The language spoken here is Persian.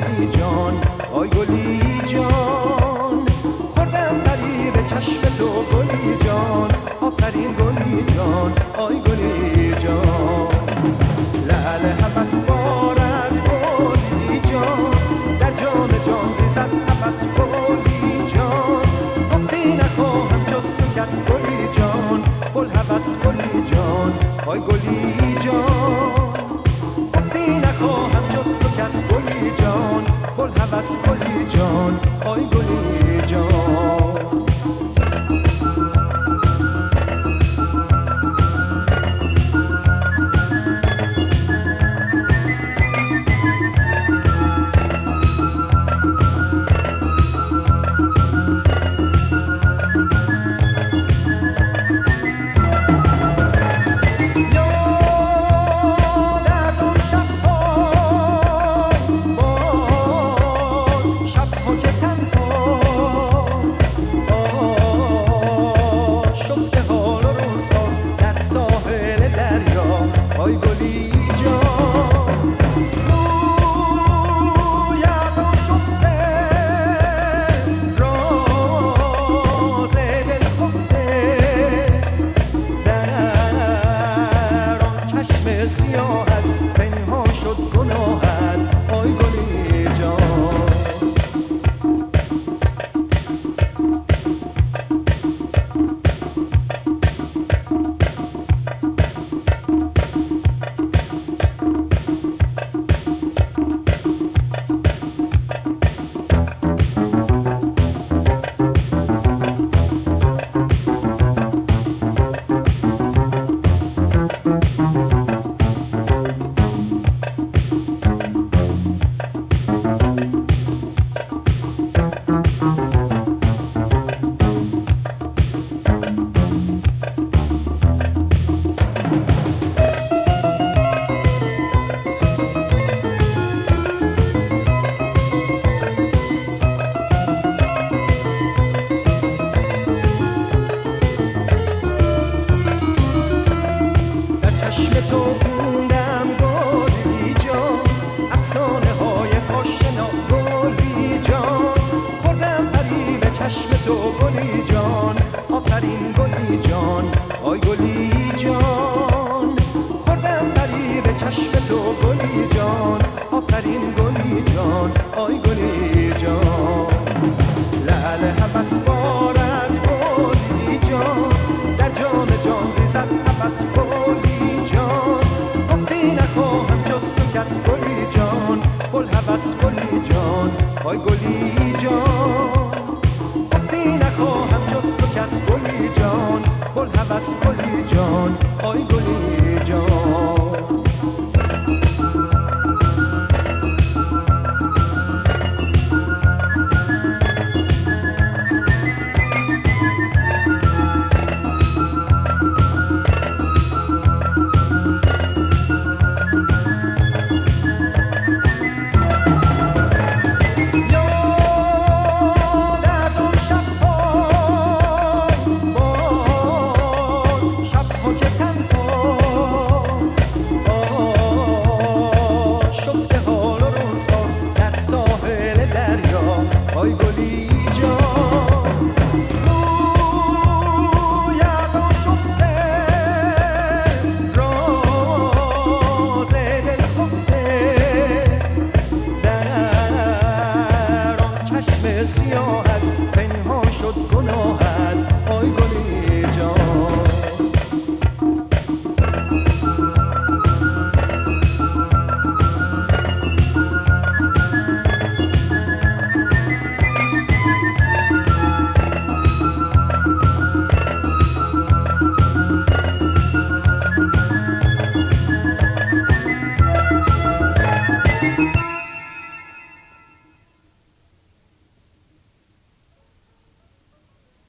گلی جان، آی گلی جان. خوردم پری به چشم تو گلی جان، آفرین گلی جان، آی گلی جان. لعل هوس بارد گلی جان، در جام جان ریزد هوس گلی جان. گفتی نخواهم جز تو کس گلی جان، بوالهوس گلی جان، آی گلی جان. گفتی نخواهم جز تو کس گلی جان، بوالهوس گلی جان، آی گلی جان. آی گلی جان، رویت آشفته، راز دل خفته، در آن چشم سیاهت پنهان شد گناهت، آی گلی جان. گلی جان، آفرین گلی جان، آی گلی جان. خوردم پری به چشم تو گلی جان، آفرین گلی جان، آی گلی جان. لعل هوس بارد گلی جان، در جام جان ریزد هوس گلی جان. گفتی نخواهم جز تو کس گلی جان، بوالهوس گلی جان، آی گلی جان. نخواهم جز تو کس گلی جان، بوالهوس گلی جان، آی گلی جان. آی گلی جان، رویت آشفته، راز دل خفته، در آن چشم سیاه